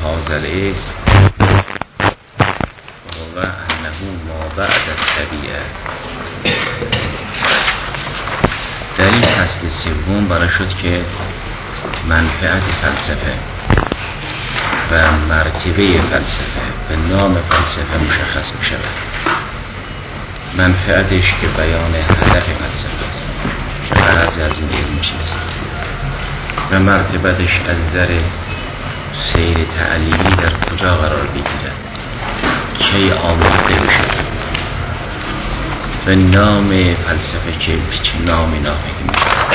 هذا العلم و انه ما بعد الطبیعه. در این فصل سوم برای شد که منفعت فلسفه و مرتبه فلسفه و نام فلسفه مشخص می شود. منفعتش که بیان هدف فلسفه است که غرض از این علم چیست و مرتبتش از در سیر تعلیمی در کجا قرار بگیرد، کی آموخته بشود و نام فلسفه که چه نامی نافذ می شود.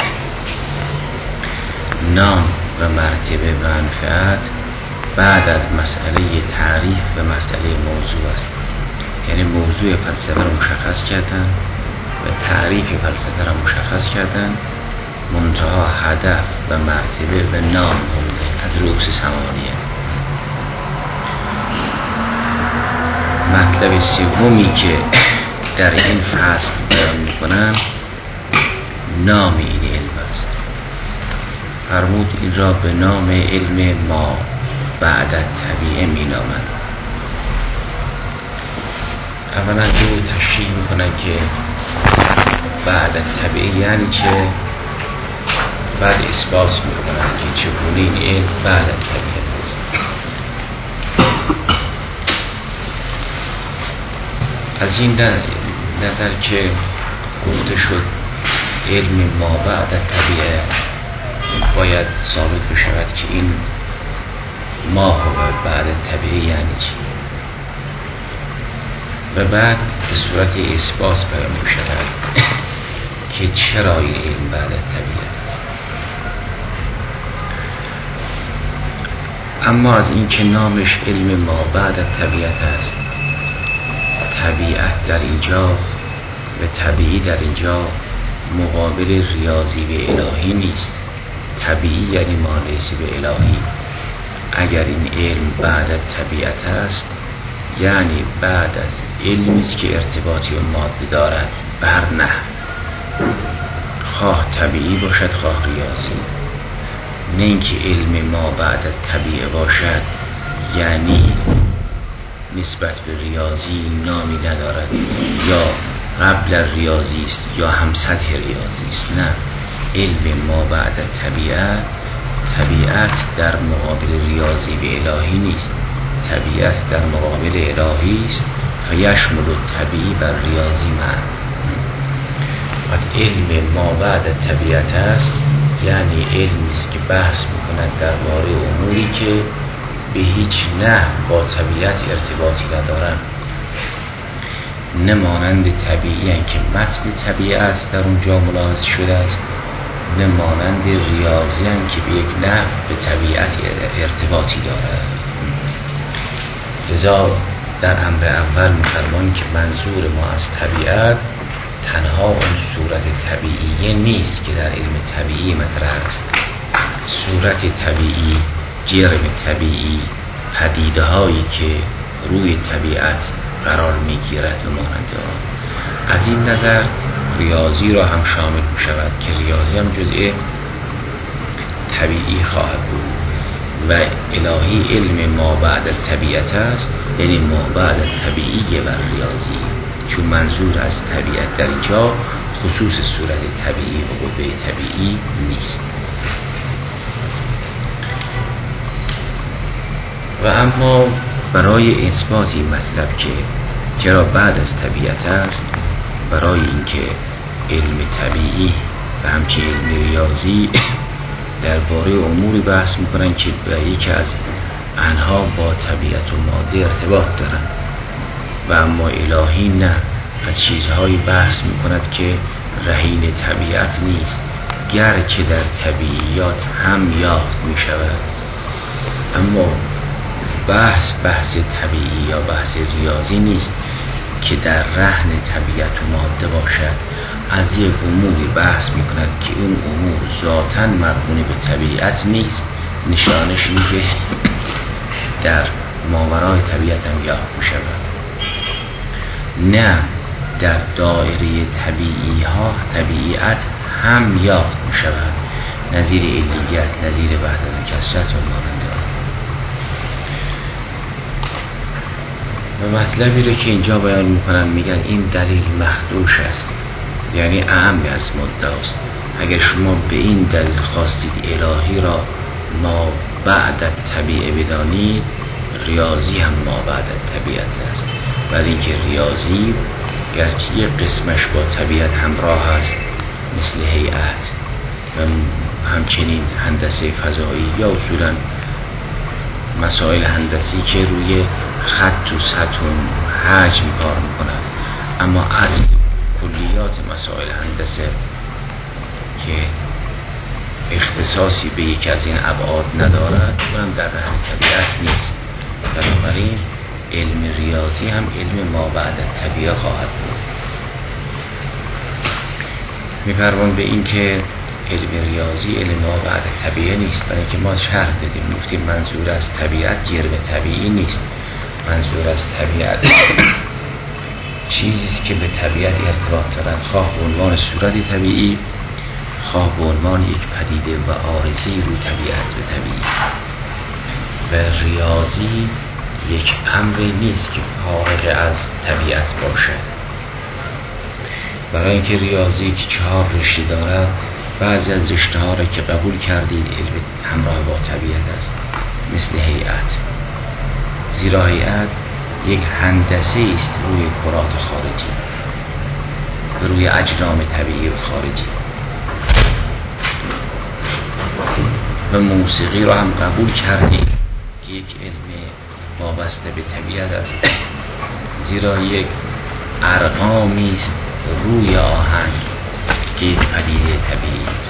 نام و مرتبه و منفعت بعد از مسئله تعریف و مسئله موضوع است. یعنی موضوع فلسفه را مشخص کردن و تعریف فلسفه را مشخص کردن، منتها هدف و مرتبه و نام از رؤوس ثمانیه. مطلب سومی که در این فصل بیان میکنن نام این علم است. فرمود این را به نام علم ما بعد الطبیعه می نامند. اولا جو تشریح میکنن که بعد الطبیعه یعنی چه، بعد اثبات میکنن که چگونه این علم بعد الطبیعه است. از این نظر که گفته شد علم ما بعد الطبیعه باید ثابت بشود که این ما هو بعد الطبیعه یعنی چی و بعد به صورت اثبات بیان بشود که چرا این علم بعد الطبیعه است. اما از این که نامش علم ما بعد الطبیعه است، طبیعت در اینجا و طبیعی در اینجا مقابل ریاضی و الهی نیست. طبیعی یعنی ما لیس به الهی. اگر این علم بعد از طبیعت است یعنی بعد از علمی است که ارتباطی و ماده دارد بر نه، خواه طبیعی باشد خواه ریاضی. نه اینکه علم ما بعد از طبیعه باشد یعنی نسبت به ریاضی نامی ندارد یا قبل ریاضی است یا هم سطح ریاضی است. نه، علم ما بعد طبیعت در مقابل ریاضی و الهی نیست. طبیعت در مقابل الهی است و یشمل طبیعی بر ریاضی من. وقت علم ما بعد طبیعت است یعنی علمی است که بحث میکند درباره اموری که به هیچ نحو با طبیعت ارتباطی ندارند، نه مانند طبیعی هستند که متن طبیعت در اونجا ملاحظ شده است، نه مانند ریاضی هستند که به یک نحو به طبیعت ارتباطی دارد. لذا در امر اول می‌فرمایند که منظور ما از طبیعت تنها اون صورت طبیعی نیست که در علم طبیعی مطرح است. صورت طبیعی، جرم طبیعی، پدیده هایی که روی طبیعت قرار میگیرد و مانند آن. از این نظر ریاضی را هم شامل می شود که ریاضی هم جزء طبیعی خواهد بود و الهی علم ما بعد طبیعت است، یعنی ما بعد طبیعی و ریاضی، چون منظور از طبیعت در اینجا خصوص صورت طبیعی و قوه طبیعی نیست. و اما برای اثبات این مطلب که چرا بعد از طبیعت است، برای اینکه علم طبیعی و همچنین علم ریاضی درباره اموری بحث میکنن که به یکی از آنها با طبیعت و ماده ارتباط دارن و اما الهی نه، از چیزهایی بحث میکند که رهین طبیعت نیست، گرچه در طبیعیات هم یافت میشود. اما بحث طبیعی یا بحث ریاضی نیست که در رهن طبیعت و ماده باشد. از یک اموری بحث میکند که اون امور ذاتاً مرهون به طبیعت نیست، نشانش این که در ماورای طبیعت هم یافت میشود. نه، در دایره طبیعت هم یافت میشود، نظیر علیت، نظیر وحدت و کثرت و مانند آن. و مطلبی رو که اینجا بیان میکنن میگن این دلیل مخدوش است، یعنی اهم از مدعاست. اگر شما به این دلیل خواستید الهی را ما بعد طبیعه بدانید، ریاضی هم ما بعد طبیعت است، ولی که ریاضی گرچه یک قسمش با طبیعت همراه است مثل هیئت و همچنین هندسه فضایی یا اصولا مسائل هندسی که روی خط و سطح و حجم کار میکنند، اما اصل کلیات مسائل هندسه که اختصاصی به یکی از این ابعاد ندارد اونم در رحم طبیعت نیست. بنابراین علم ریاضی هم علم ما بعد طبیعه خواهد بود. می‌فرمان به این که علم ریاضی علم ما بعد طبیعه نیست، برای که ما شرح دادیم گفتیم منظور از طبیعت جرم طبیعی نیست. منظور از طبیعت چیزیست که به طبیعت ارتباط دارد، خواه به عنوان صورت طبیعی، خواه به عنوان یک پدیده و عارضه روی طبیعت طبیعی. و ریاضی یک امری نیست که فارغ از طبیعت باشد، برای اینکه ریاضی که 4 رشته دارد، بعضی از رشته ها را که قبول کردید علم همراه با طبیعت است، مثل هیئت. زیرا هیئت یک هندسه است روی کرات خارجی و روی اجرام طبیعی و خارجی. و موسیقی را هم قبول کردید که یک علم وابسته به طبیعت است، زیرا یک ارقامی است روی آهنگ که یک پدیده طبیعی است.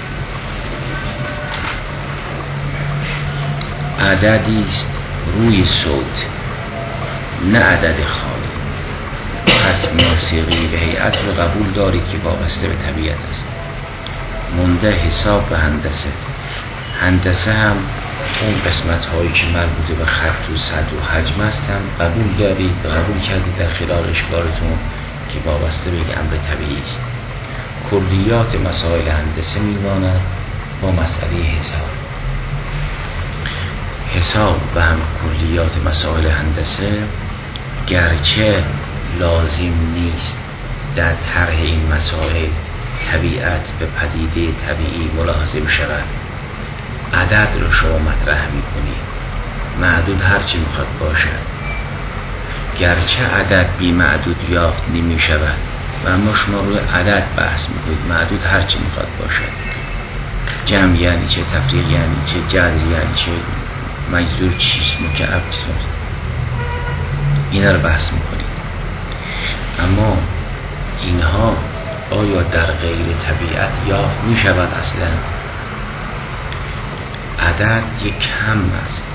عددی است روی صوت، نه عدد خالی. پس موسیقی و هیئت رو قبول دارید که وابسته به طبیعت است. مونده حساب و هندسه. هندسه هم اون قسمت هایی که مربوط به خط و سطح و حجم هستن قبول دارید و قبول کردید در خلال اشکالتون که وابسته به امر طبیعی است. کلیات مسائل هندسه میماند با مسئله حساب و هم کلیات مسائل هندسه گرچه لازم نیست در طرح این مسائل طبیعت به پدیده طبیعی ملاحظه بشود. عدد رو شما مطرح میکنید، معدود هرچی میخواد باشد، گرچه عدد بی معدود یافت نمی شود و اما شما روی عدد بحث میکنید، معدود هرچی میخواد باشد. جمع یعنی چه، تفریق یعنی چه، جذر یعنی چه، مجذور چیست، مکعب چیست، اینا رو بحث میکنید. اما اینها آیا در غیر طبیعت یافت میشود؟ اصلا عدد یک کم است.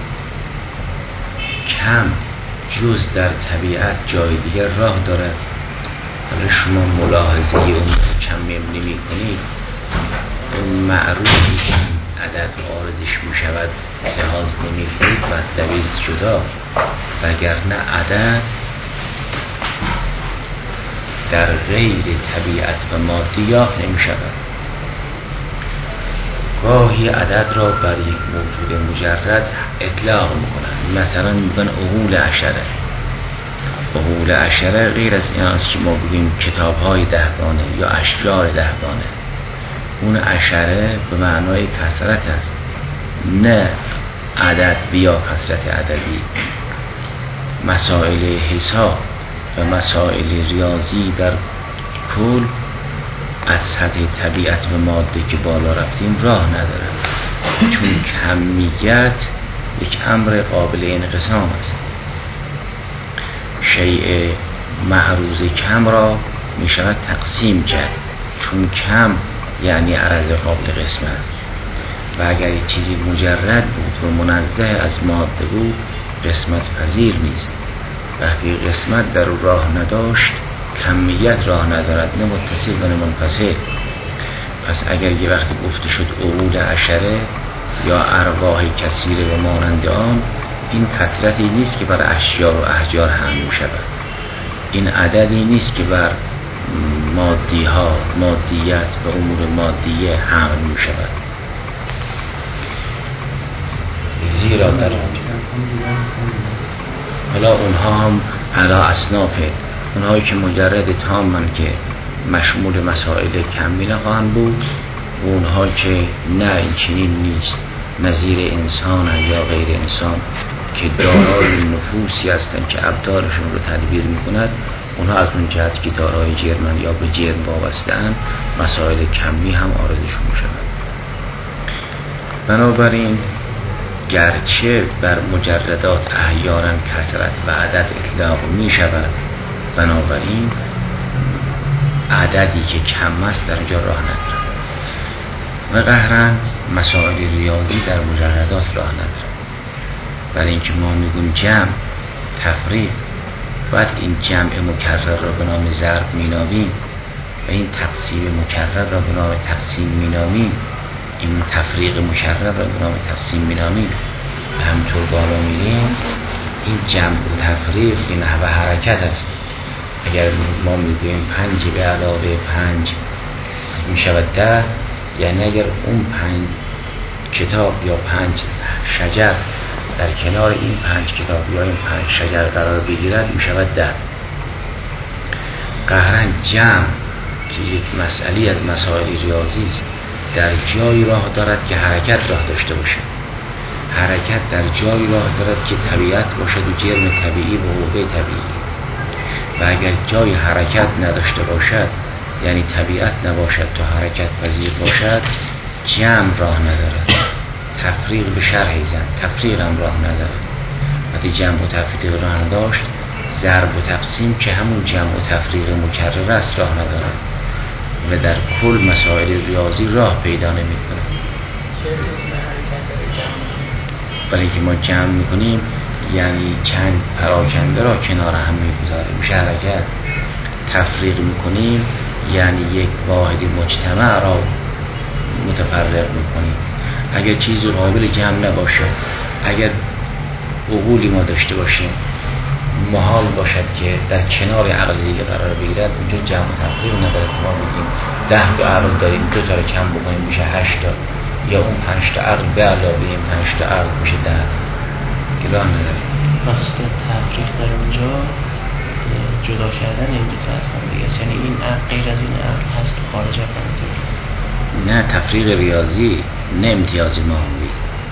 کم جز در طبیعت جای دیگر راه دارد. حالا شما ملاحظه اون کم نمی کنید، اون معروفی که عدد عارضش می شود لحاظ نمی کنید و دویز جدا، وگرنه عدد در غیر طبیعت و مادی یافت نمی شود. گاهی عدد را بر یک موجود مجرد اطلاق میکنن، مثلا میگن عقول عشره. عقول عشره غیر از این است که ما بگیم کتاب های 10 گانه یا اشجار 10 گانه. اون عشره به معنای کثرت است، نه عدد بیا کثرت عددی. مسائل حساب و مسائل ریاضی در کل از سطح طبیعت و ماده که بالا رفتیم راه نداره، چون کمیت یک امر قابل انقسام است. شیء معروض کم را می شود تقسیم کرد، چون کم یعنی عرض قابل قسمت. و اگر یک چیزی مجرد بود و منزه از ماده بود قسمت پذیر نیست. وقتی قسمت در راه نداشت کمیت راه ندارد، نه متصل و نه منفصل. پس اگر یه وقتی گفته شد عقول عشره یا ارواح کثیره و مانند آن، این کثرتی نیست که بر اشیاء و احجار حمل می شود. این عددی نیست که بر مادیت و امور مادیه حمل می شود. زیرا در حالا اونها هم علا اصنافه، اونهایی که مجرد تامن که مشمول مسائل کمی نخواهند بود و اونها که نه این چنین نیست، نظیر انسان یا غیر انسان که دارای نفوسی هستند که ابدارشون رو تدبیر میکند، اونها از اون جهت که دارای جرمن یا به جرم وابسته اند مسائل کمی هم آردشون میشود. بنابراین گرچه بر مجردات احیانا کثرت و عدد اطلاق می شود، بنابراین عددی که کم است در اینجا راه ندارد و قهرن مسائل ریاضی در مجردات راه ندارد. برای اینکه ما میگیم جمع تفریق، باید این جمع مکرر را به نام ضرب مینامیم و این تقسیم مکرر را به نام تقسیم مینامیم، این تفریق مکرر را به نام تقسیم مینامیم. همطور بالا میریم این جمع و تفریق این نحو حرکت است. اگر ما میگوییم 5 به علاوه 5 میشود 10، یعنی اگر اون 5 کتاب یا 5 شجر در کنار این 5 کتاب یا این 5 شجر قرار بگیرد میشود 10. قهرن جمع که یک مسئله از مسائل ریاضی است در جایی راه دارد که حرکت راه داشته باشد. حرکت در جایی راه دارد که طبیعت باشد و جرم طبیعی و حقوق طبیعی، و اگر جای حرکت نداشته باشد یعنی طبیعت نباشد تا حرکت پذیر باشد، جمع راه ندارد. تفریق به شرح زن تفریق هم راه ندارد. وقتی جمع و تفریق راه نداشت، ضرب و تقسیم که همون جمع و تفریق مکرر است راه ندارد و در کل مسائل ریاضی راه پیدا نمی کند. برای اینکه ما جمع میکنیم یعنی چند پراکنده را کنار هم میگذاریم میشه حرکت. تفریق میکنیم یعنی یک واحد مجتمع را متفرق میکنیم. اگر چیزی قابل جمع نباشه، اگر عقولی ما داشته باشیم، محال باشد که در کنار عقل دیگه قرار بگیرد، اونجا جمع و تفریق نداره. ما میگیم 10 تا عقل داریم، 2 تا رو کم بکنیم میشه 8 تا، یا اون 5 تا عقل به علاوه این 5 تا عقل میشه 10 که راه نداره. مقصود تفریق در اونجا جدا کردن این دو تا از هم دیگه است، یعنی این عقل غیر از این عقل هست خارج از هم. نه تفریق ریاضی، نه امتیاز ماهوی.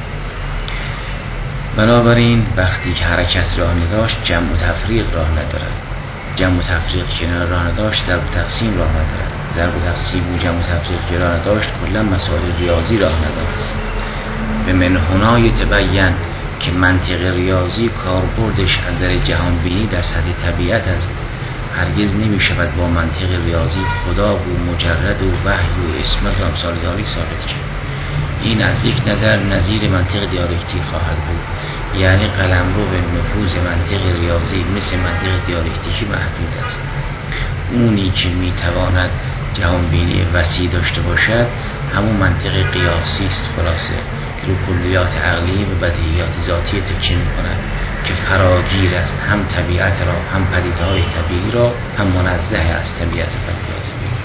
بنابراین وقتی که حرکت راه نداشت، جمع و تفریق راه ندارد. جمع و تفریق کنار راه نداشت، ضرب و تقسیم راه ندارد. ضرب و تقسیم و جمع و تفریق که راه نداشت، کلا مسائل ریاضی راه ندارد. به من هنا یتبین که منطق ریاضی کاربردش اندر جهان بینی در سطح طبیعت است. هرگز نمی شود با منطق ریاضی خدا و مجرد و وحی و اسمت و امثال ذالک ثابت کرد. این از یک نظر نظیر منطق دیالکتیک خواهد بود، یعنی قلمرو به نفوذ منطق ریاضی مثل منطق دیالکتیکی محدود است. اونی که می تواند جهان بینی وسیع داشته باشد همون منطق قیاسی است. خلاصه رو کلیات عقلی و بدیهیات ذاتی تکیه می کند که فراگیر است، هم طبیعت را، هم پدیده‌های طبیعی را، هم منزه از طبیعت پدیده‌های طبیعی.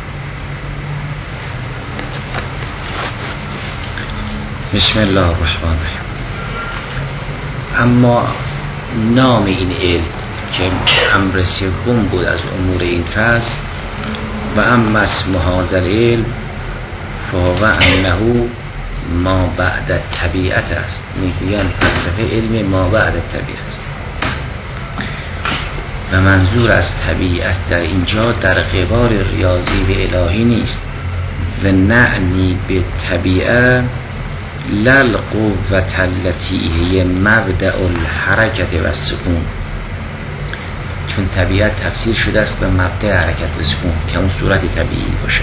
بسم الله الرحمن الرحیم. اما نام این علم که امر سوم بود از امور این فصل، و اما اسم هذا العلم فهو انه ما بعد طبیعت است. میگویند فلسفه علم ما بعد طبیعت است و منظور از طبیعت در اینجا در قبال ریاضی و الهی نیست. و نعنی به طبیعت للقوة التي هي مبدأ الحرکت و سکون، چون طبیعت تفسیر شده است به مبدأ حرکت و سکون که اون صورت طبیعی باشه.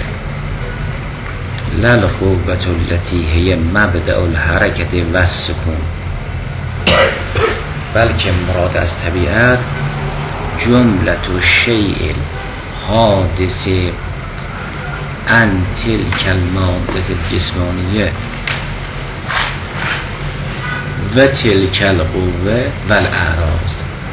للقوة التي هي مبدأ الحرکت و سکون، بلکه مراد از طبیعت جملت و شیء حادث عن تلک الماده الجسمانیه و تلک القوه و الاعراض،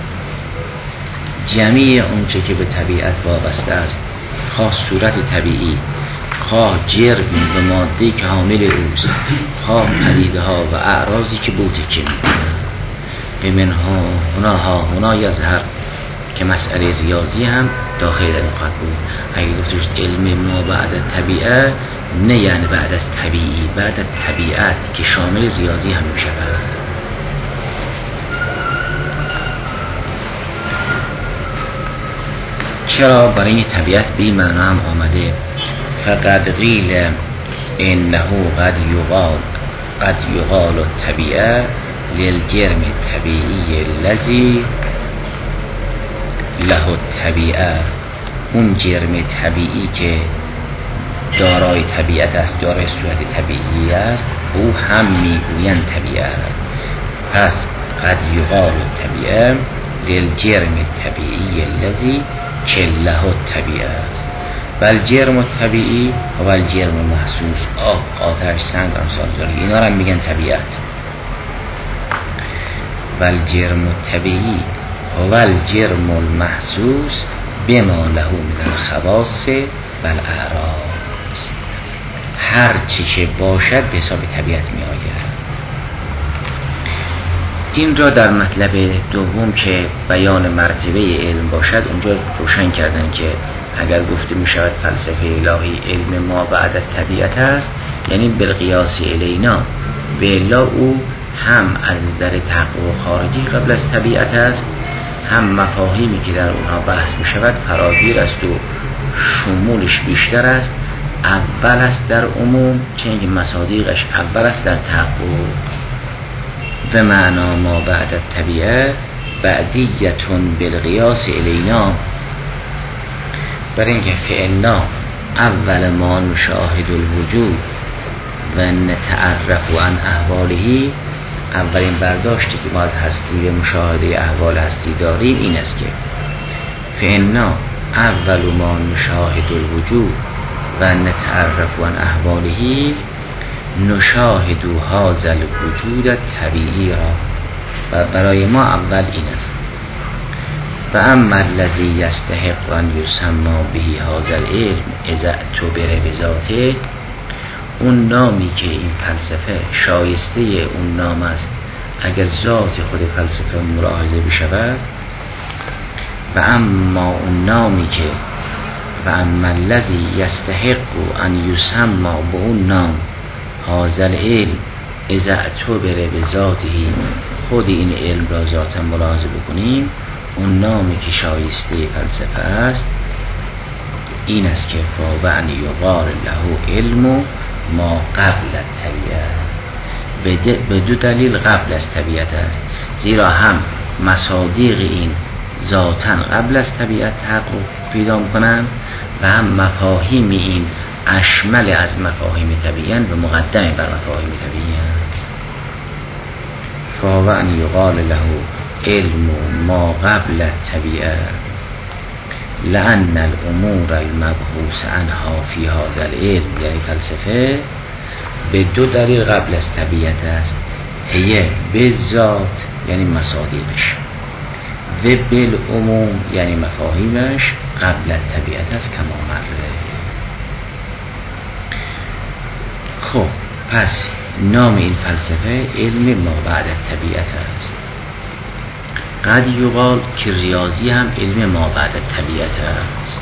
جمعی اونچه که به طبیعت وابسته است، خواه صورت طبیعی، خواه جرمی و مادهی که حامل اوست، خواه پدیده ها و اعراضی که بوتکی می‌کنند. به منها هنا یظهر که مسئله ریاضی هم داخل در این خواهد بود. اگه گفتش علم ما بعد طبیعه، نه یعنی بعد از طبیعی، بعد از طبیعت که شامل ریاضی هم می شود. چرا؟ برای این طبیعت به این معنا هم آمده فقد قیل انه قد یقال الطبیعه للجرم الطبیعی الذی له الطبیعه. اون جرم طبیعی که دارای طبیعت است، دارای صورت طبیعی است، او هم میگویند طبیعه. پس قد یقال الطبیعه للجرم الطبیعی الذی که له الطبیعه. بل جرم الطبیعی و الجرم محسوس، آتش، سنگ، امثال ذلك، اینا رو هم میگن طبیعت. بل جرم الطبیعی و الجرم المحسوس بما له من الخواص و الاعراض. هر چی که باشد به حساب طبیعت می آید. این را در مطلب دوم که بیان مرتبه علم باشد اونجا روشن کردن که اگر گفته می شود فلسفه الهی علم ما بعد طبیعت است، یعنی بالقیاس الینا، به الا او هم از نظر تحقق خارجی قبل از طبیعت است، هم مفاهیمی که در اونها بحث می شود فراگیر است و شمولش بیشتر است. اول است در عموم، چون که مصادیقش اول است در تحقق. به معنا ما بعد طبیعه بعدیتون بالقیاس الینا، برای اینکه فعلنا اول ما نشاهد الوجود و نتعرف عن احوالهی، اولین برداشتی که ما از هستی و مشاهده احوال هستی داریم این است که فعلنا اول ما نشاهد الوجود و نتعرف عن احوالهی نشاهد هذا الوجود طبیعی را. و برای ما اول این است. و اما الذی یستحق ان یسمى به هذا العلم اذا اعتبر بذاته، اون نامی که این فلسفه شایسته اون نام است اگر ذات خود فلسفه ملاحظه بشود. و اما اون نامی که و اما الذی یستحق ان یسمى به اون نام هذا العلم اذا اعتبر بذاته، خود این علم را ذاتا ملاحظه بکنیم، اون نامی که شایسته فلسفه است این است که فاوعن یقال له علم ما قبل الطبیعه. به دو دلیل قبل از طبیعت است، زیرا هم مصادیق این ذاتا قبل از طبیعت تحقق پیدا می‌کنند و هم مفاهیم این اشمل از مفاهیم طبیعیان و مقدم بر مفاهیم طبیعیان. فاوعن یقال له علم ما قبل الطبیعه لأن الامور المبحوث عنها فی هذا العلم، یعنی فلسفه به دو دلیل قبل از طبیعت است. هیه بالذات یعنی مصادیقش، و بالعموم یعنی مفاهیمش قبل از طبیعت است کما مره. خب پس نام این فلسفه علم ما بعد طبیعت است. قد یقال که ریاضی هم علم ما بعد طبیعت است.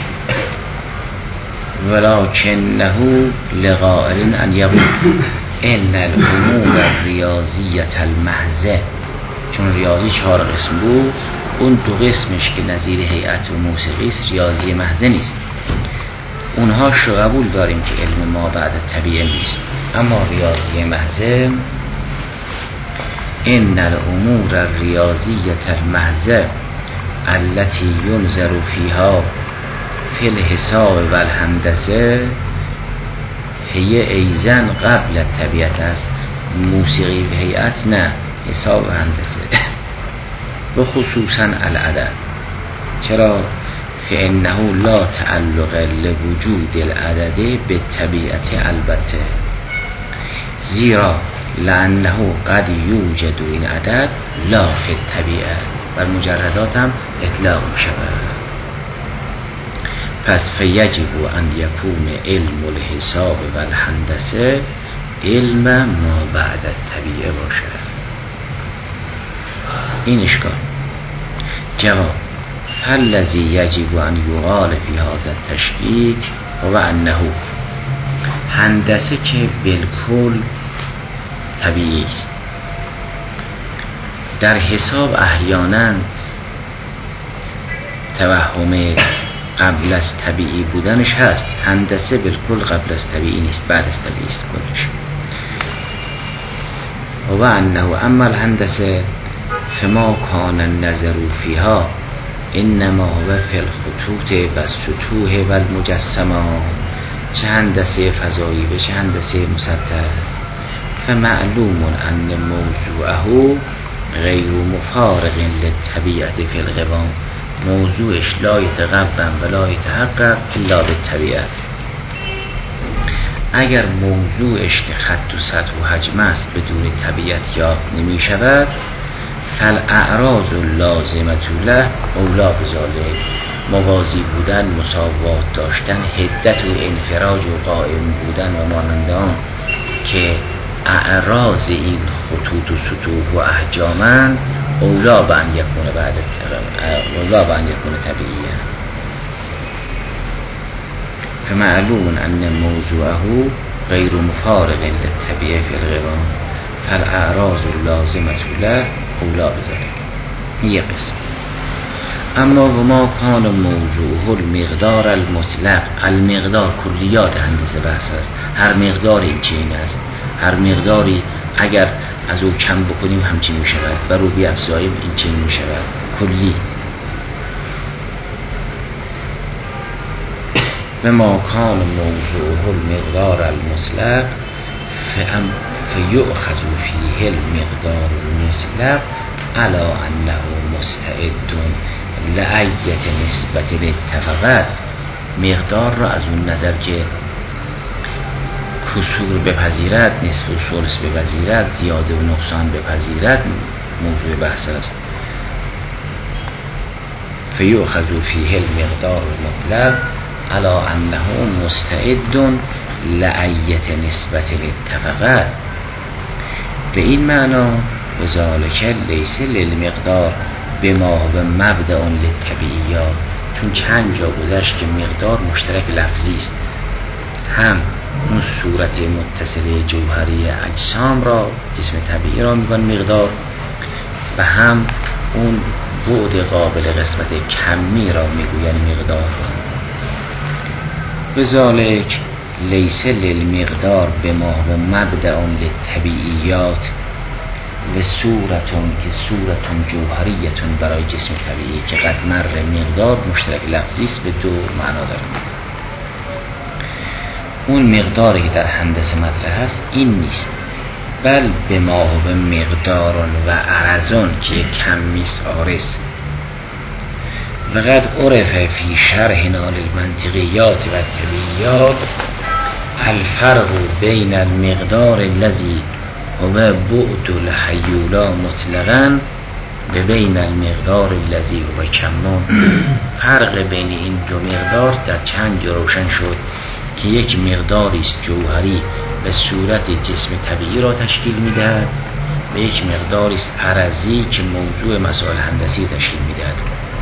ولکنه لقائل ان یقول ان الامور الریاضیت المحضه، چون ریاضی 4 قسم بود، اون 2 قسمش که نظیر هیئت و موسیقی است ریاضی محضه نیست. اونها شو قبول داریم که علم ما بعد طبیعه نیست، اما ریاضی محضه ان الامور الریاضیت المحضه التي ينظر فيها في الحساب و الهندسه هي ایزن قبل الطبیعت است. موسیقی و هیئت نه، حساب و هندسه و خصوصا العدد. چرا؟ فإنه لا تعلق لوجود العدد به طبیعت، البته زیرا لأنه قد یوجد این عدد لا فی الطبیعه، بر مجردات هم اطلاق می شود. پس فیجب ان یکون علم الحساب و الهندسه علم ما بعد الطبیعه باشد. این اشکال. جواب: فالذی یجب ان یقال فی هذا التشکیک و انه هندسه که بالکل طبیعی است. در حساب احیانا توهم قبل از طبیعی بودنش هست. هندسه بالکل قبل از طبیعی نیست، بعد از طبیعی است کلش. و انه اما الهندسه فما کان النظر فیها انما هو فی الخطوط و السطوح و المجسمات. چه هندسه فضایی و چه هندسه مسطح. فمعلوم ان موضوعه غیر مفارق للطبیعت فی القوام. موضوعش لا یتقوم و لا یتحقق الا بالطبیعت. اگر موضوعش که خط و سطح و حجم است بدون طبیعت یافت نمی شود، فالاعراض اللازمة له اولا بذلک. موازی بودن، مساوات داشتن، حدت و انفراج و قائم بودن و مانند آن که اعراض این خطوط و سطوح و احجامن اولا به ان یکون بعد اولا به ان یکون طبیعیه. فمعلوم ان موضوعه غیر مفارق للطبیعه فی القوام فالاعراض اللازمة له اولا بذلک. یک قسم. اما و ما کان موضوعه المقدار المطلق. المقدار کلیات هندسه بحث است. هر مقدار این چین است. هر مقداری اگر از او کم بکنیم همچین می شود و رو بیفزاییم این چین می شود. کلی. و ما کان موضوعه المقدار المطلق فیؤخذ فیه المقدار المطلق علی انه مستعد لأیت نسبت للاتفاقات. مقدار را از اون نظر که کسور بپذیرد، نصف و ثلث بپذیرد، زیاده و نقصان بپذیرد موضوع بحث است. فیؤخذ فیه المقدار المطلق علی انه مستعد لأیت نسبت للاتفاقات. به این معنا و ذالک لیس للمقدار بما و مبدأ للطبیعیات. چون چند جا گذشت که مقدار مشترک لفظی است. هم اون صورت متصله جوهری اجسام را، جسم طبیعی را میگن مقدار، و هم اون بعد قابل قسمت کمی را میگوین مقدار. بذالک لیس للمقدار بما و مبدأ للطبیعیات و صورتون که صورتون جوهریتون برای جسم طبیعی که قد مر مقدار مشترک لفظی است به دو معنا داره. اون مقداری که در هندسه مطرح است این نیست، بل به ما و مقدارون و عرضون که کمی است عارض. و قد عرف فی شرحنا للمنطقیات و الطبیعیات الفرق بین المقدار الذی و بعد الحیولا مطلقاً به بین المقدار الذی و کمان. فرق بین این دو مقدار در چند جا روشن شد که یک مقداری است جوهری به صورت جسم طبیعی را تشکیل میدهد و یک مقداری است عرضی که موضوع مسائل هندسی تشکیل میدهد.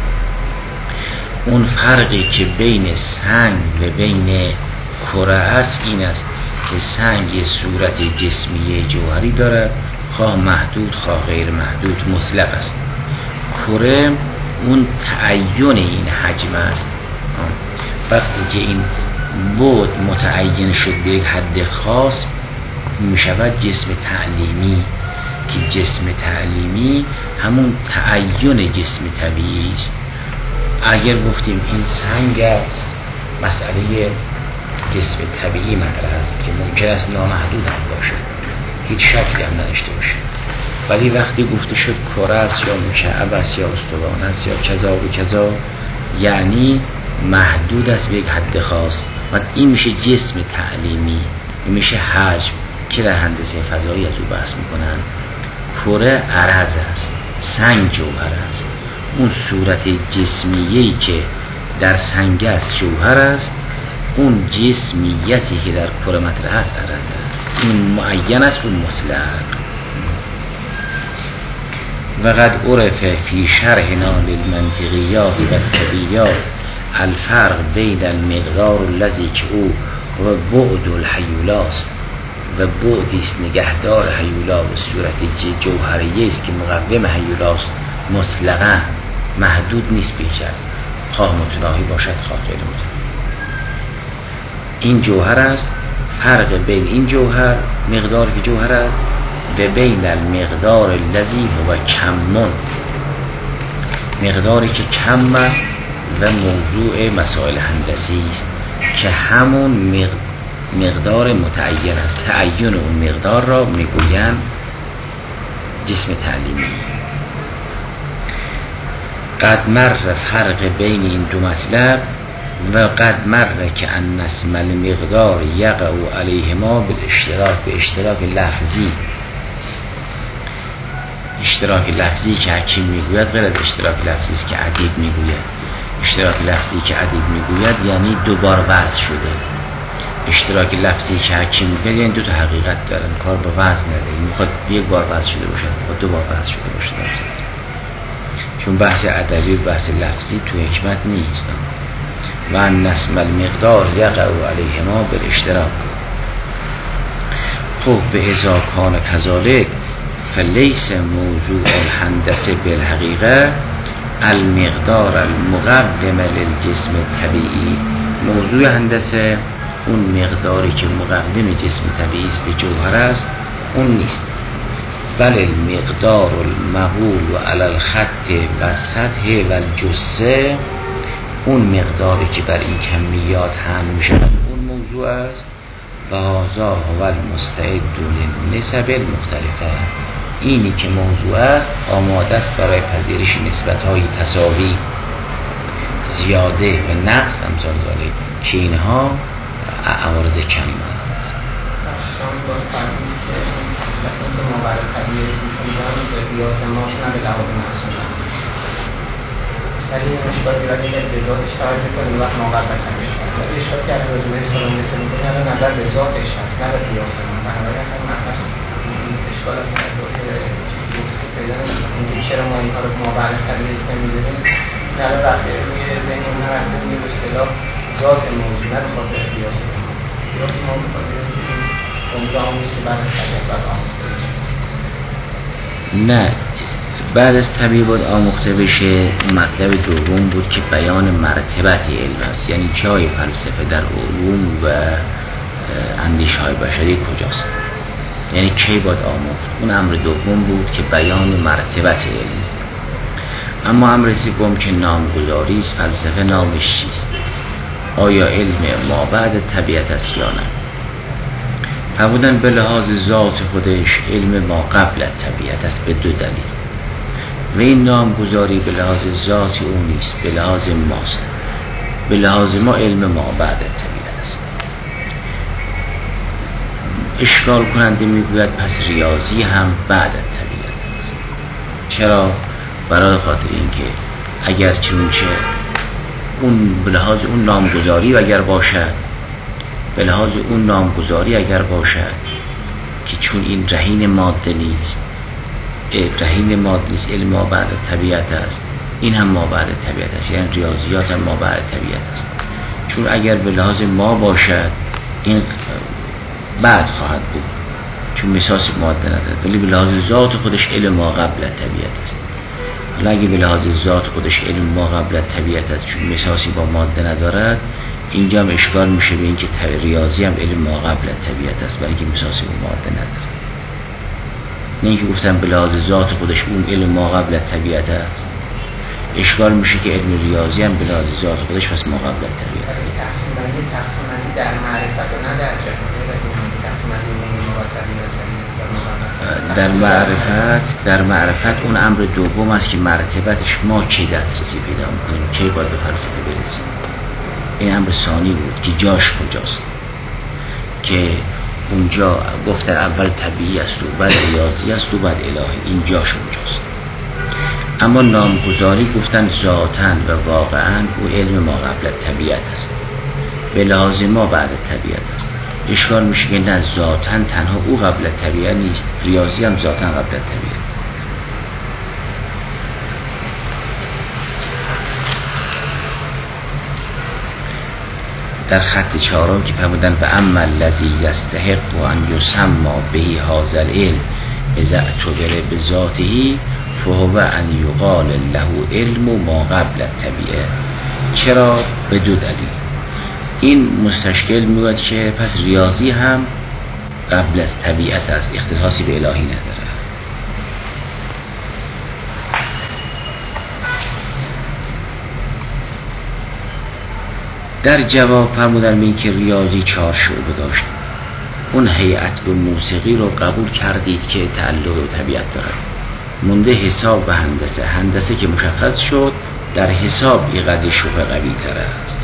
اون فرقی که بین سنگ و بین کره است این است که سنگ یه صورت جسمی جوهری دارد، خواه محدود خواه غیر محدود مطلق است. کره اون تعین این حجم است. وقتی که این بعد متعین شد به یک حد خاص می شود جسم تعلیمی، که جسم تعلیمی همون تعین جسم طبیعی است. اگر گفتیم این سنگ است، مسئله جسم طبیعی مطرح است که ممکن است نامحدود هم باشه، هیچ شکلی هم نداشته باشه. ولی وقتی گفته شد کره است یا مکعب است یا استوانه است یا کذا و کذا، یعنی محدود است به یک حد خاص، و این میشه جسم تعلیمی، این میشه حجم که در هندسه فضایی از او بحث میکنن. کره عرض است، سنگ جوهر است. اون صورت جسمیه‌ای که در سنگ است جوهر است، اون جسمیتی که در کره مطرح است عرض است. این معین است، اون مطلق. و قد عرف فی شرحنا للمنطقیات و الطبیعیات الفرق بین المقدار الذی که او و بعد الحیولاست و بعدیست نگهدار حیولا به صورت جوهریه است که مقوم حیولاست، مطلقا محدود نیست بیشتر، خواه متناهی باشد خواه غیر متناهی. این جوهر است. فرق بین این جوهر، مقدار که جوهر است، به بین المقدار الذی هو کمون، مقداری که کم است و موضوع مسائل هندسی است که همون مقدار متعین است. تعین اون مقدار را میگویند جسم تعلیمی. قد مر فرق بین این دو مطلب و قد مر که ان اسم المقدار یقع علیهما بالاشتراک، به اشتراک لفظی. اشتراک لفظی که حکیم میگوید غیر از اشتراک لفظی است که ادیب میگوید. اشتراک لفظی که ادیب میگوید یعنی دوبار وضع شده. اشتراک لفظی که حکیم میگوید یعنی دو تا حقیقت دارن، کار با وضع نداره، میخواد یک بار وضع شده باشه، میخواد دو بار وضع شده باشه. چون بحث ادبی و بحث لفظی تو حکمت نیست. و ان اسم المقدار یقع علیهما بالاشتراک. خب به اذا کان کذالک فلیس موضوع الهندسه بالحقیقه المقدار المقوم للجسم طبیعی. موضوع هندسه اون مقداری که مقوم جسم طبیعی است، جوهر است، اون نیست. بل المقدار المقول و علی الخط و سطح و الجثه، اون مقداری که بر این کمیات حمل می شود اون موضوع است. و هذا هو المستعد للنسب المختلفه، اینی که موضوع است آماده است برای پذیرش نسبت‌های تساوی، زیاده و نقص امثال ذالک که اینها عوارض کم است. ولی این اشکال بیاد که به ذاتش فرض کنیم وقت موقت میشه. ولی اشکال که اگر روزمره سلام مثل میکنه الان نظر به ذاتش هست نه به قیاس ما. بنابراین اصلا مبحث اشکال از پیدا نمیشه. اینکه چرا ما این کارو موقت تدریس نمی‌ذاریم؟ نه وقتی روی ذهن اون رفته روی اصطلاح ذات موضوع نه به خاطر قیاس ما. قیاس ما به خاطر اونجا آموز که بعد از طبیعت باید آموخته بشه. نه، بعد از طبیعی باید آموخته بشه. مطلب دوم بود که بیان مرتبت علم است، یعنی جای فلسفه در علوم و اندیشه های بشری کجاست، یعنی کی باید آموخت. اون امر دوم بود که بیان مرتبت علم. اما امر سوم که نامگذاری است، فلسفه نامش چیست؟ آیا علم ما بعد طبیعت است یا نه؟ فرمودن به لحاظ ذات خودش علم ما قبل از طبیعت است به دو دلیل. و این نامگذاری به لحاظ ذاتی اون نیست، به لحاظ ماست. به لحاظ ما علم ما بعد از طبیعت است. اشکال کننده میگوید پس ریاضی هم بعد از طبیعت است. چرا؟ برای خاطر اینکه اگر چونچه اون به لحاظ اون نامگذاری اگر باشد، به لحاظ اون نامگذاری اگر باشد که چون این رهین ماده نیست، رهین ماده نیست، علم ما بعد طبیعت است، این هم ما بعد طبیعت است، یعنی ریاضیات هم ما بعد طبیعت است. چون اگر به لحاظ ما باشد این بعد خواهد بود، چون مساس ماده ندارد، ولی به لحاظ ذات خودش علم ما قبل طبیعت است. حالا اگه به لحاظ ذات خودش علم ما قبل طبیعت است، چون مساسی با ماده ندارد، اینجا هم اشکال میشه به اینکه ریاضی هم علم ما قبل طبیعت است، ولی که مساسی با ماده ندارد. نه اینکه گفتم به لحاظ ذات خودش اون علم ما قبل طبیعت است، اشکال میشه که علم ریاضی هم به لحاظ ذات خودش پس ما قبل طبیعت است. تقسیم‌بندی در معرفت و نه در در معرفت اون امر دوم است که مرتبتش ما کی دسترسی پیدا میکنیم، کی باید به فلسفه برسیم. این امر ثانی بود که جاش کجاست، که اونجا گفتن اول طبیعی است و بعد ریاضی است و بعد الهی، این جاش اونجاست. اما نامگذاری گفتن ذاتاً و واقعاً او علم ما قبل طبیعت است، به لحاظ ما بعد طبیعت است. اشکال میشه که نه، ذاتاً تنها او قبل طبیعت نیست، ریاضی هم ذاتاً قبل طبیعت. در خط 4 که فرمودن و اما الذی یستحق ان یسمى به هذا العلم اذا اعتبر بذاته فهو ان یقال له علم ما قبل الطبیعه. چرا؟ به دو دلیل. این مستشکل میگوید که پس ریاضی هم قبل از طبیعت است، اختصاصی به الهی نداره. در جواب فرمودن این که ریاضی 4 شعبه داشت. اون هیئت به موسیقی رو قبول کردید که تعلق به طبیعت دارد. مونده حساب و هندسه. هندسه که مشخص شد، در حساب اینقدر شبه قوی تر است.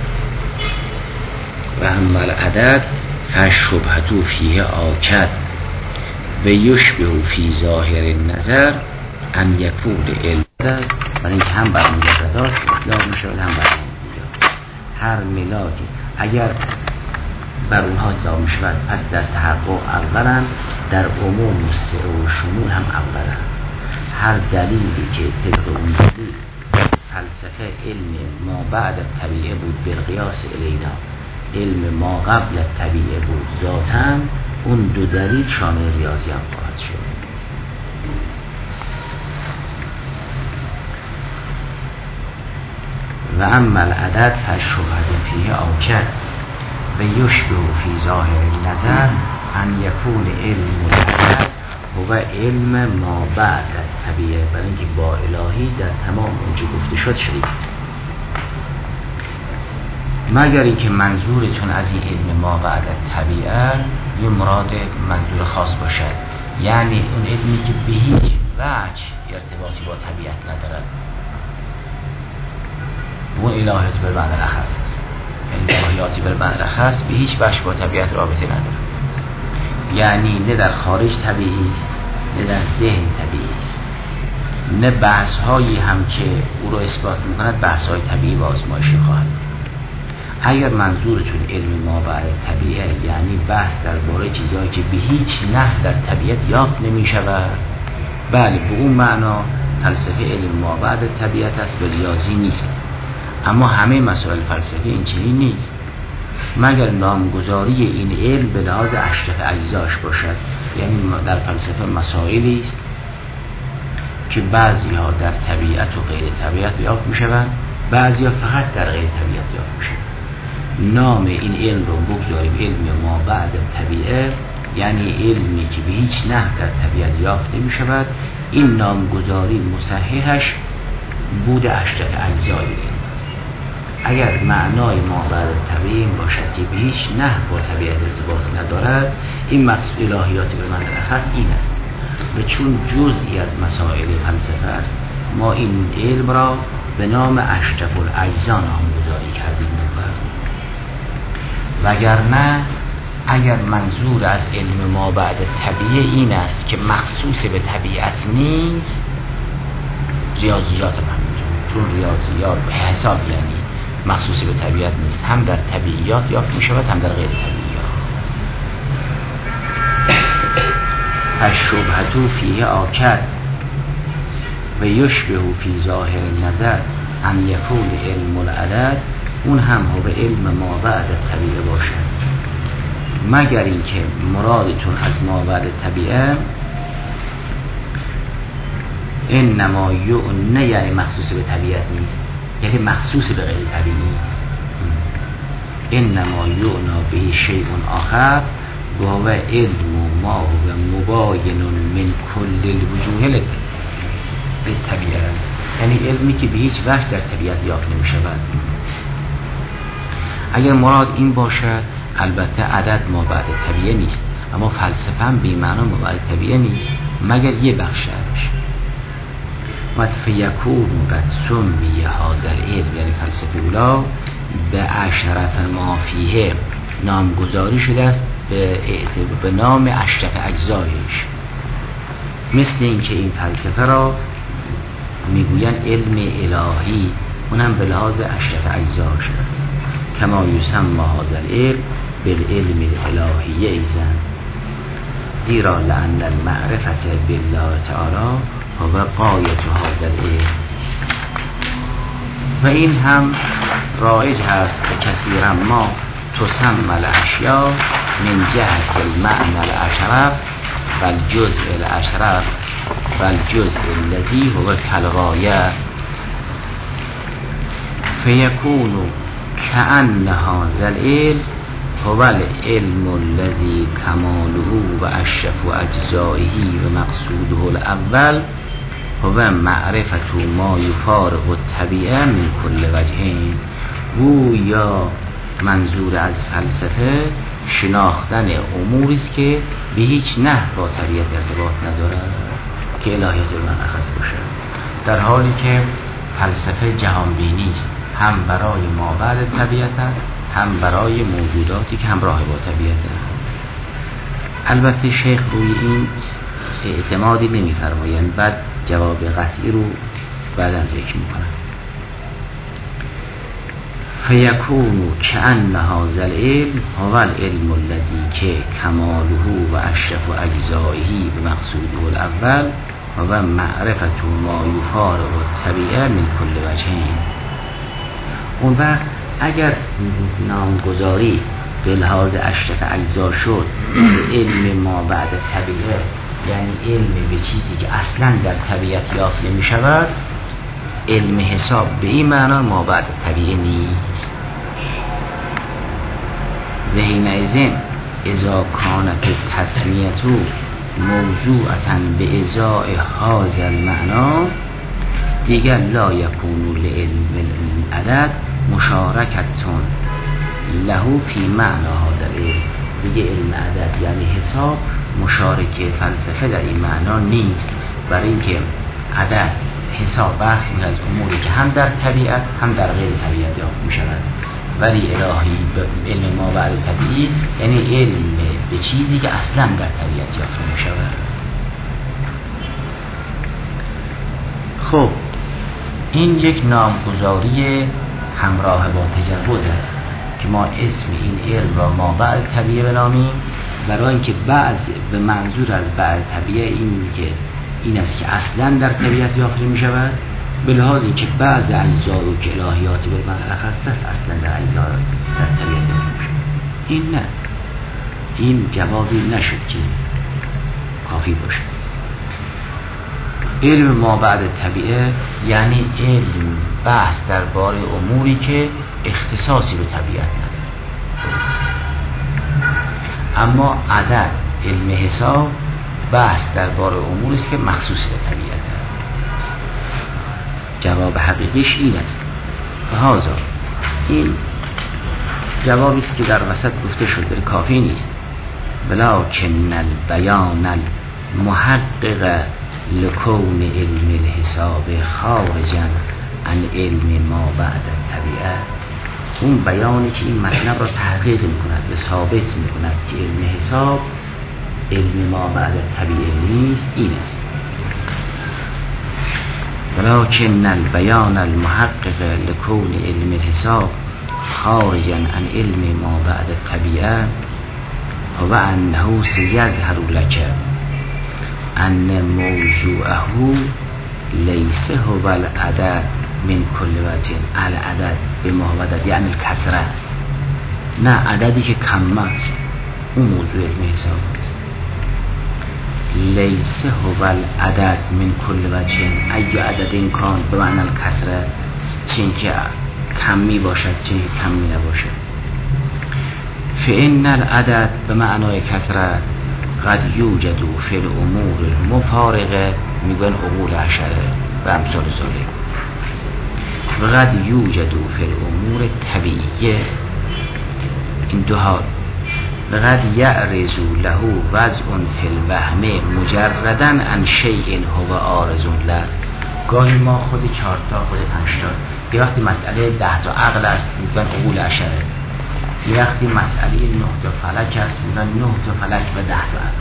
و اما العدد فالشبهة فیه آکد و یشبه فی ظاهر نظر ان یکون علم است. برای اینکه هم بر مجردات اطلاق میشه و هم بر مجردات. هر ملاکی اگر بر اونها اطلاق میشود پس در تحقق اولا، در عموم و شمول هم اولا. هر دلیلی که طبق اون دلیل فلسفه علم ما بعد طبیعه بود بالقیاس الینا، علم ما قبل طبیعه بود ذاتاً، اون دو دلیل شامل ریاضی هم خواهد شد. و اما العدد فالشبهة فیه آکد و یشبه فی ظاهر نظر ان یکون علم العدد هو علم ما بعد طبیعه، برای اینکه با الهی در تمام اونجا گفته شد شریک است. مگر اینکه منظورتون از این علم ما بعد طبیعه یه مراد منظور خاص باشد، یعنی اون علمی که به هیچ وجه ارتباطی با طبیعت ندارد، اون الهیات بر معنی اخص است. یعنی الهیاتی بر معنی اخص به هیچ وجه با طبیعت رابطه ندارد، یعنی نه در خارج طبیعی است نه در ذهن طبیعی است، نه بحث هایی هم که او رو اثبات میکند بحث های طبیعی و آزمایشی خواهد. اگر منظورتون علم ما بعد طبیعه یعنی بحث درباره چیزهایی که به هیچ نحو در طبیعت یافت نمی شود، بله به اون معنا فلسفه علم ما بعد طبیعت است و ریاضی نیست. اما همه مسائل فلسفی این چنین نیست، مگر نامگذاری این علم به لحاظ اشرف اجزاش باشد. یعنی در فلسفه مسائلی است که بعضی ها در طبیعت و غیر طبیعت یافت می شوند، بعضی ها فقط در غیر طبیعت یافت می شوند. نام این علم رو بگذاریم علم ما بعد طبیعه، یعنی علمی که به هیچ نحو در طبیعت یافت نمی شود. این نامگذاری مصححش بود اشرف اجزای علم است. اگر معنای ما بعد طبیعه باشد که به هیچ نحو با طبیعت ارتباط ندارد، این مقصود الهیاتی به معنی اخص این است. و چون جزئی از مسائل فلسفه است، ما این علم را به نام اشرف الاجزا نامگذاری کردیم. وگرنه اگر منظور از علم ما بعد طبیعه این است که مخصوص به طبیعت نیست، ریاضیات هم چون ریاضیات به حساب یعنی مخصوص به طبیعت نیست، هم در طبیعیات یافت می شود هم در غیر طبیعیات. فالشبهة فیه آکد و یشبه فی ظاهر نظر ان یکون علم العدد، اون هم هو علم ما بعد طبیعه باشد. مگر اینکه مرادتون از ما بعد طبیعه انما یعنی یعنی مخصوص به طبیعت نیست، یعنی مخصوص به غیر طبیعی نیست. انما یعنا به شیء آخر و هو علم ما هو مباین من کل الوجوه به طبیعت، یعنی علمی که به هیچ وجه در طبیعت یافت نمی شود. اگر مراد این باشد، البته عدد ما بعد طبیعه نیست، اما فلسفه هم بی معنا ما بعد طبیعه نیست مگر یه بخشش. فیکون قد سمی هذا العلم، یعنی فلسفه اولا به اشرف ما فیه نامگذاری شده است به نام اشرف اجزایش. مثل اینکه این فلسفه را میگوین علم الهی، اونم به لحاظ اشرف اجزاش است. کما یسمى هذا العلم بالعلم الالهی ایضا، زیرا لأن المعرفة بالله تعالی هو غایة هذا العلم. و این هم رایج هست به کثیرا ما تسمى الاشیاء من جهت المعنى الاشرف و الجزء الاشرف و الجزء الذي هو كالغایه فیکون کأن هذا العلم هو العلم الذي كماله و اشرف اجزائه و مقصوده الاول هو معرفت ما یفارق الطبیعه من کل وجهین. گویا منظور از فلسفه شناختن اموری است که به هیچ نحو با طبیعت ارتباط نداره که الهیات منعکس باشه، در حالی که فلسفه جهانبینی است، هم برای ما بعد طبیعت است، هم برای موجوداتی که همراه با طبیعت است. البته شیخ روی این اعتمادی نمی‌فرمایند، بعد جواب قطعی رو بعداً ذکر می‌کنند. فیکون کأن هذا العلم هو العلم الذي که کماله و اشرف اجزائه بمقصوده الاول و معرفت ما یفارق الطبیعه من کل وجهین. اون وقت اگر نامگذاری به لحاظ اشرف اجزا شد علم ما بعد طبیعه، یعنی علم به چیزی که اصلا در طبیعت یافت نمی شود، علم حساب به این معنا ما بعد طبیعه نیست. و حینئذ اذا کانت التسمیة موضوعة به ازاء هذا المعنی دیگر لا یکون لعلم العدد مشارکتون له فی معنی هذا العلم. دیگه علم عدد یعنی حساب مشارک فلسفه در این معنا نیست، برای اینکه عدد حساب بحث می از اموری که هم در طبیعت هم در غیر طبیعت یافت می شود، ولی الهی علم ما بعد طبیعی یعنی علم به چیزی که اصلا در طبیعت یافت می شود. خب این یک نامگذاری همراه با تجوز است که ما اسم این علم را ما بعد طبیعه بنامیم، برای اینکه بعد به منظور از بعد طبیعه این است که اصلا در طبیعت یافت می شود، به لحاظ اینکه بعض اجزا و که الهیاتی بر منطلق است اصلا در اجزا در طبیعت یافت می شود. این نه، این جوابی نشد که کافی باشه. علم ما بعد طبیعه یعنی علم بحث درباره اموری که اختصاصی به طبیعت نداره. اما عدد علم حساب بحث درباره اموری است که مخصوص به طبیعت است. جواب حقیقیش این است. لذا این جوابی است که در وسط گفته شده کافی نیست. ولکن البیان المحقق لکون علم الحساب خارجا عن علم ما بعد الطبیعه، اون بیانی که این مطلب را تحقیق میکند و ثابت میکند که علم حساب علم ما بعد طبیعه نیست، این است. ولکن البیان المحقق لکون علم الحساب خارجا عن علم ما بعد الطبیعه و انه سیظهر لک ان موضوعه لیس هو العدد من کل وجه. العدد به محمد یعنی الکثره، نه عددی که کم است، اون موضوع علم حساب است. لیس هو العدد من کل وجه، ای عدد این کان به معنی الکثره، چین که کمی باشد چین که کمی نباشد. فإن العدد به معنای کثره قد یوجد فی الامور المفارقه، میگن عقول عشره و امثال ذالک، و قد یوجد فی الامور طبیعیه، این دو حال. و قد یعرض له وضع فی الوهم مجردا عن شیء هو عارض له. گاهی ما خود 4 تا خود 5 تا، یه وقتی مسئله 10 تا عقل است میگن عقول عشره، یه وقتی مسئله 9 تا فلک است میگن 9 تا فلک و 10 تا عقل.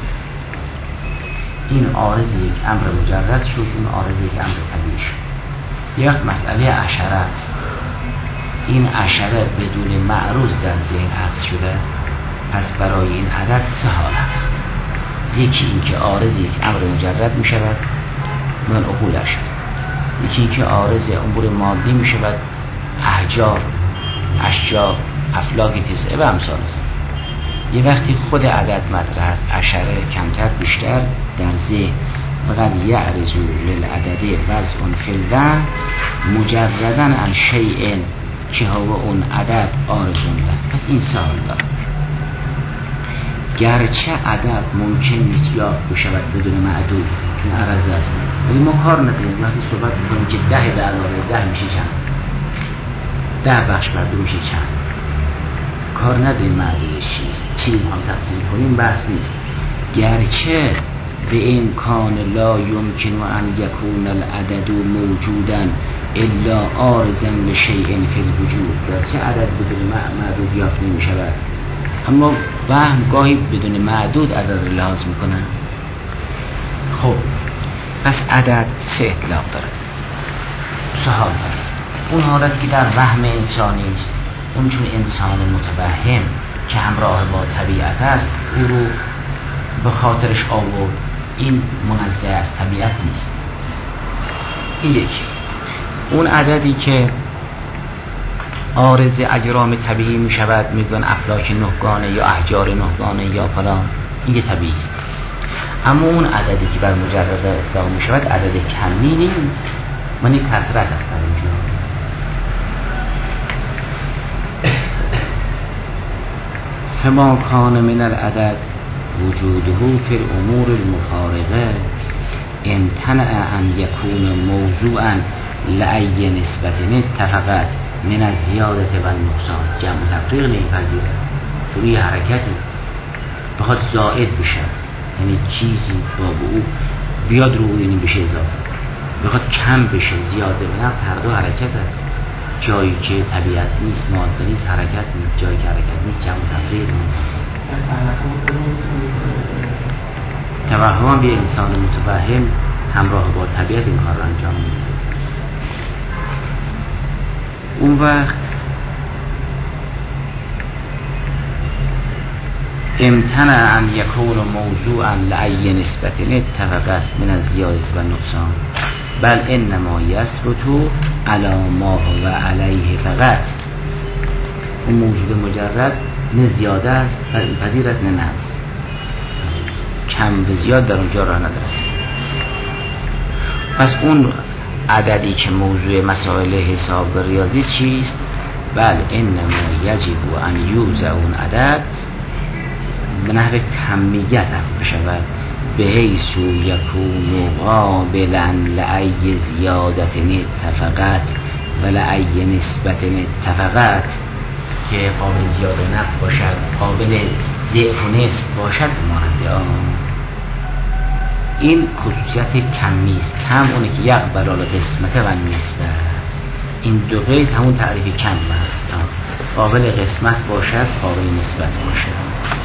این عارض یک امر مجرد شد، این عارض یک امر طبیعی شد. یه وقت مسئله عشره است، این عشره بدون معروض در ذهن عکس شده است، پس برای این عدد 3 حال است. یکی این که عارض یک امر مجرد می شود من عقول عشره، یکی این که عارض امور مادی می شود احجار، اشجار، افلاک تسعه و امثال. یه وقتی خود عدد مطرح است، عشره کمتر بیشتر در ذهن، فقط یعرض للعدد وضع فی الوهم مجرداً عن شیء که هو اون عدد آرزون ده. پس این سوال داره، گرچه عدد ممکن نیست یافت بشود بدون معدود، این عرض است، ولی ما کار نداریم. وقتی صحبت میکنیم که 10 به علاوه 10 میشه چند، 10 بخش بر 2 میشه چند، کار نداریم معدودش چیست، چی هم تقسیم کنیم بحث نیست. گرچه به امکان لا یمکن ان یکون العدد موجودا الا عارضا لشیء فی الوجود، گرچه عدد بدون معدود یافت نمی شود، اما وهم گاهی بدون معدود عدد رو لحاظ میکنن. خب پس عدد 3 اطلاق داره، 3 حال داره. اون حالت که در وهم انسانی است، اون چون انسان متوهم که همراه با طبیعت است، او رو به خاطرش آورد، این منزه از طبیعت نیست. این یکی. اون عددی که عارض اجرام طبیعی می شود، میگن افلاک نهگانه یا احجار نهگانه یا فلان، این یه طبیعی است. اما اون عددی که بر مجرد اطلاق می شود عدد کمی نیست، من این کثرت است در اینجا. فما کان من العدد وجوده فی الامور المفارقه امتنع ان یکون موضوعا لأی نسبت اتفقت من از زیادت و نقصان. جمع تفریق نمیپذیره، توی حرکتی بخواد زائد بشه، یعنی چیزی باب او بیاد رو یعنی بشه اضافه، بخواد کم بشه زیاده و نقص، هر دو حرکت است. جایی که طبیعت نیست، ماده نیست، حرکت نیست، جایی که حرکت نیست، جمع تفریق نیست. توهم یه انسان متوهم همراه با طبیعت این کار رو انجام میده. اون وقت امتنع ان یکون موضوعا لأی نسبت اتفقت من از زیادت و نقصان بل انما یثبت علی ما هو علیه فقط. اون موجود مجرد نه زیاده است بل پذیرت نه نقص، کم و زیاد در اونجا راه نداره. پس اون عددی که موضوع مسائل حساب و ریاضی چیست؟ بل انما یجب ان یوضع اون عدد به نحو کمیت است بشود، به حیث یکون قابلا لأی زیادت اتفقت و لأی نسبت اتفقت، که قابل زیاده نقص باشد، قابل ضعف و نسب باشد مانند آن. این خصوصیت کمی است. کم اونه که یقبل القسمت و نسبه. این دو قید همون تعریف کم است، قابل قسمت باشد، قابل نسبت باشد.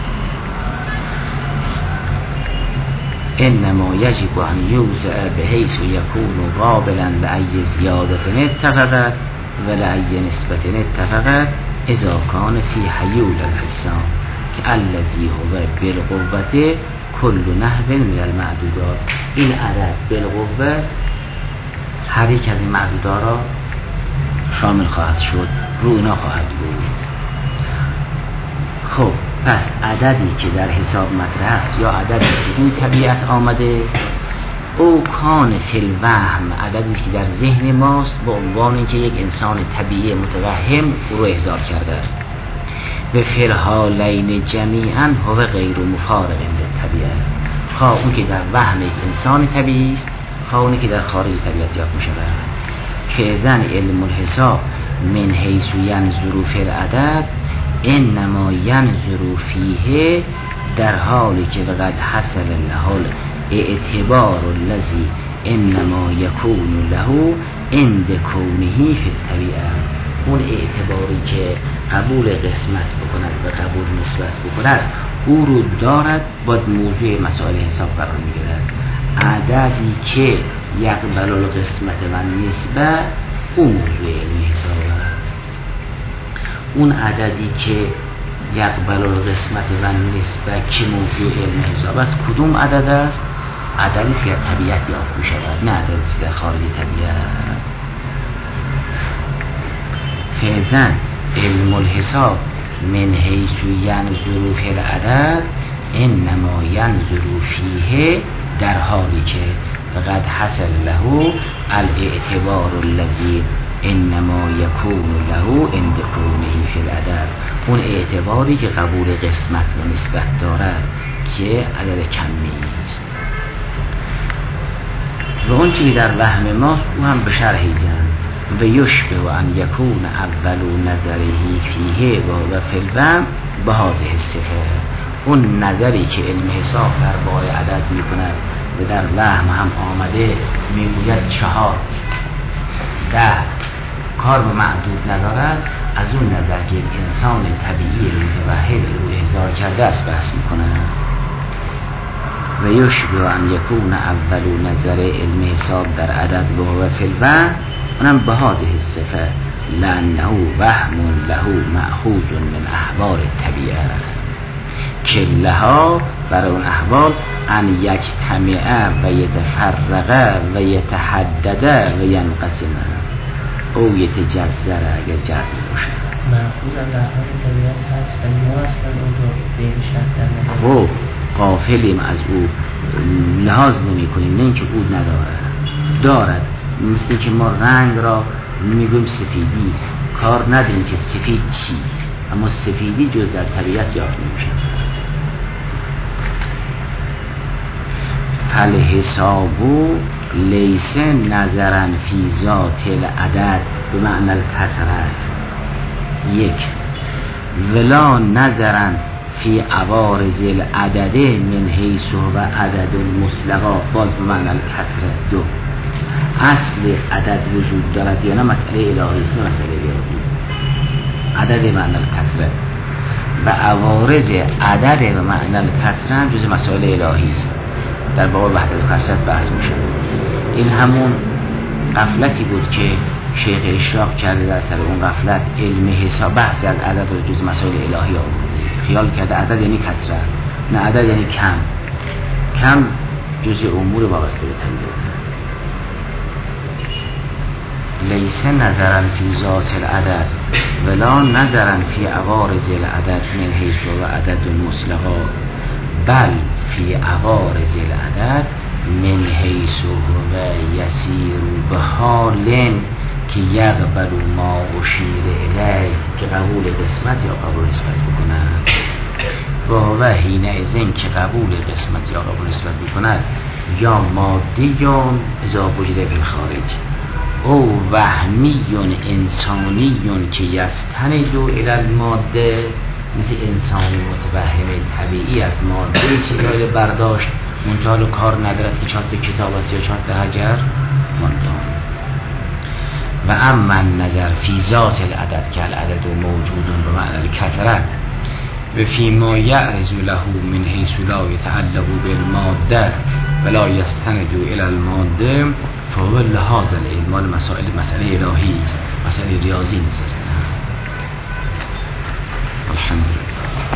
انما یجب ان یوضع به حیث یکون قابلا لأی زیادت اتفقت و لأی نسبت اتفقت اذا کان فی حیول الحسان که الذی هو بالقوة کل نحو من المعدودات. این عدد بالقوة هر یک از این معدودات را شامل خواهد شد، رو اینا خواهد بود. خب پس عددی که در حساب مطرح است یا عددی که این طبیعت آمده، او کان فی الوهم، عددی که در ذهن ماست به عنوان اینکه یک انسان طبیعی متوهم او رو احضار کرده است. و فی الحالین جمیعا هو غیر مفارق للطبیعه، خواه اون که در وهم یک انسان طبیعی است، خواه اون که در خارج طبیعت یافت می شود. که اذن علم الحساب من حیث ینظر فی العدد انما ینظر فیه، در حالی که وقد حصل له اعتبار الذی انما یکون له عند کونه فی الطبیعه. اون اعتباری که قبول قسمت بکند و قبول نسبت بکند او رو دارد، باید موضوع مسائل حساب قرار میگیرد. عددی که یقبل القسمت و نسبه اون موضوع علمی حساب است. اون عددی که یقبل القسمت و نسبه که موضوع علم حساب است کدوم عدد است؟ عددی است که در طبیعت یافت می شود، نه عددی است در خارج طبیعت. فعزن علم الحساب من حیث ینظر فی العدد انما ینظر فیه، در حالی که فقد حصل له الاعتبار الذی انما یکون له عند کونه فی العدد، اون اعتباری که قبول قسمت و نسبت دارد که عدد کمی است. و اون که در وهم ماست او هم به شرحی زن و یشبه ان یکون اول نظری فیه و فی الوهم به هذه الصفه، اون نظری که علم حساب در باره عدد می کند و در وهم هم آمده میگوید 4 10 کار به معدود ندارد، از اون نظر که انسان طبیعی متوهم رو احضار کرده است بحث می کند. و یشبه ان یکون اول نظر علم حساب در عدد و فی الوهم، اونم به هذه الصفه لانه وهم له مأخوذ من احوال الطبیعه، کلها برای اون احوال ان یجتمع و یتفرق و یتحدد و ینقسم او یتجزر اگر جزم باشد. مأخوذ از احوال طبیعت هست ولی ما اصلا اون رو به این شرط در نظر غافلیم از او، لحاظ نمی کنیم، نه اینکه او دارد. مثل که ما رنگ را نمیگویم سفیدی، کار نداریم که سفید چیست، اما سفیدی جز در طبیعت یافت نمیشه. فالحسابو لیس نظرا فی ذات العدد به معنی الکثرت 1 ولا نظرا فی عوارض العدد من حیث و عدد المطلقا باز به معنی الکثرت 2 اصل عدد وجود دارد یا نه مسئله الهی است، نه مسئله ریاضی. عدد معنی الکثرت و عوارض عدد و معنی الکثرت هم جز مسائل الهی است، در باب وحدت الکثرت بحث میشه. این همون غفلتی بود که شیخ اشراق کرده، در سر اون غفلت علم حساب بحث از عدد رو جز مسائل الهی آورده، خیال کرده عدد یعنی کثرت، نه عدد یعنی کم جز امور وابسته به طبیعت. لیس نظرا فی ذات العدد ولا نظرا فی عوارض العدد من حیث و عدد مطلقا بل فی عوارض العدد من حیث و یسیر به حال که یقبل ما اشیر الیه، که قبول قسمت یا قبول نسبت بکند، و حین ازن که قبول قسمت یا قبول نسبت بکند یا مادی یا اذا وجد فی الخارج او وهمیون انسانیون که یستندو الی الماده، مثل انسانی متوهم طبیعی از ماده چیزایی برداشت منتها کار ندارد که 4 کتاب است یا 4 حجر منتها. و اما نظر فی ذات العدد که العدد موجود به معنی الکثرت و فی ما یعرض له من حیث لا یتعلق بالماده ولا یستند الی الماده فهو لهذا العلم مسائل مسئله الهی است، مسئله ریاضی نیست. الحمدلله.